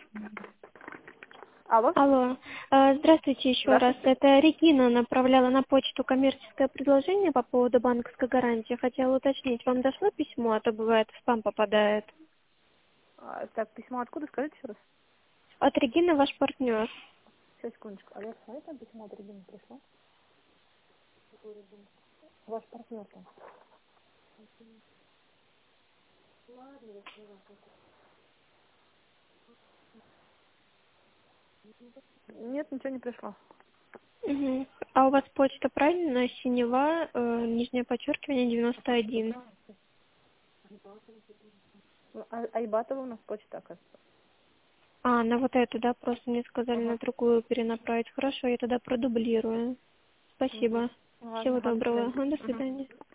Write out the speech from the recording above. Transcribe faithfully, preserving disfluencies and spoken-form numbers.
Алло. Алло. А, Здравствуйте еще раз. Здравствуйте. Это Регина направляла на почту коммерческое предложение по поводу банковской гарантии. Хотела уточнить, вам дошло письмо, а то бывает в спам попадает. А, так, письмо откуда? Скажите еще раз. От Регины ваш партнер. Сейчас, секундочку. А я смотрю, там письмо от Регины пришло. Ваш партнер там. Нет, ничего не пришло. Мгм. А у вас почта правильно? Синева, э, нижнее подчеркивание, девяносто один. Ну, А- Айбатова у нас почта, оказывается. А, на вот эту, да? Просто мне сказали на Ага. другую перенаправить. Хорошо, я тогда продублирую. Угу. Спасибо. Ладно, Всего ага, до доброго. свидания. Ага, до Мгм. свидания.